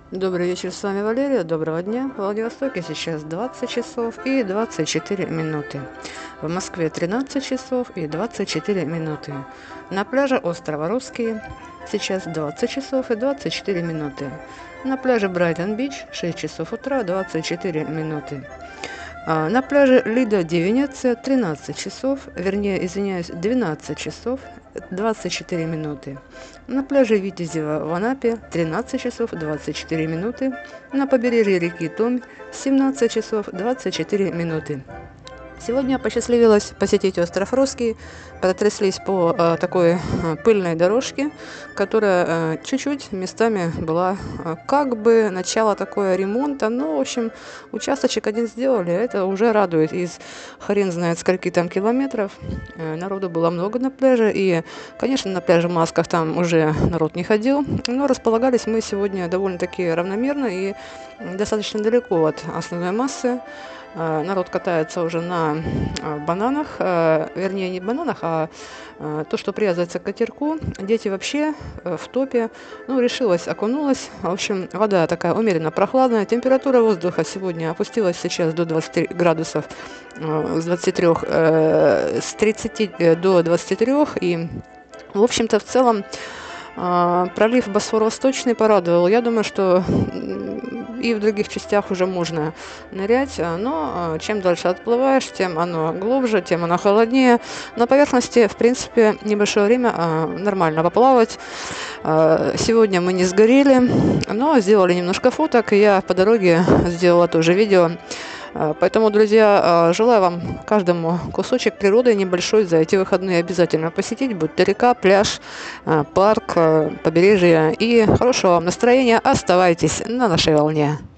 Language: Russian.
Добрый вечер, с вами Валерия. Доброго дня. В Владивостоке сейчас 20 часов и 24 минуты. В Москве 13 часов и 24 минуты. На пляже острова Русские сейчас 20 часов и 24 минуты. На пляже Брайтон-Бич 6 часов утра 24 минуты. На пляже Лидо-Ди Венеция 13 часов, вернее, извиняюсь, 12 часов 24 минуты. На пляже Витязева в Анапе 13 часов 24 минуты. На побережье реки Томь 17 часов 24 минуты. Сегодня посчастливилось посетить остров Русский, протряслись по такой пыльной дорожке, которая чуть-чуть местами была как бы начало такое ремонта, но, в общем, участочек один сделали, это уже радует из хрен знает скольки там километров. Народу было много на пляже, и, конечно, на пляже в масках там уже народ не ходил, но располагались мы сегодня довольно-таки равномерно и достаточно далеко от основной массы. Народ катается уже на бананах, вернее не бананах, а то, что привязывается к катерку. Дети вообще в топе. Ну, решилась, окунулась. В общем, вода такая умеренно прохладная. Температура воздуха сегодня опустилась сейчас до 20 градусов, с 23, с 30 до 23. И, в общем-то, в целом пролив Босфор-Восточный порадовал. Я думаю, что и в других частях уже можно нырять, но чем дальше отплываешь, тем оно глубже, тем оно холоднее. На поверхности, в принципе, небольшое время нормально поплавать. Сегодня мы не сгорели, но сделали немножко фоток, и я по дороге сделала тоже видео. Поэтому, друзья, желаю вам каждому кусочек природы небольшой за эти выходные обязательно посетить, будь то река, пляж, парк, побережье. И хорошего вам настроения. Оставайтесь на нашей волне.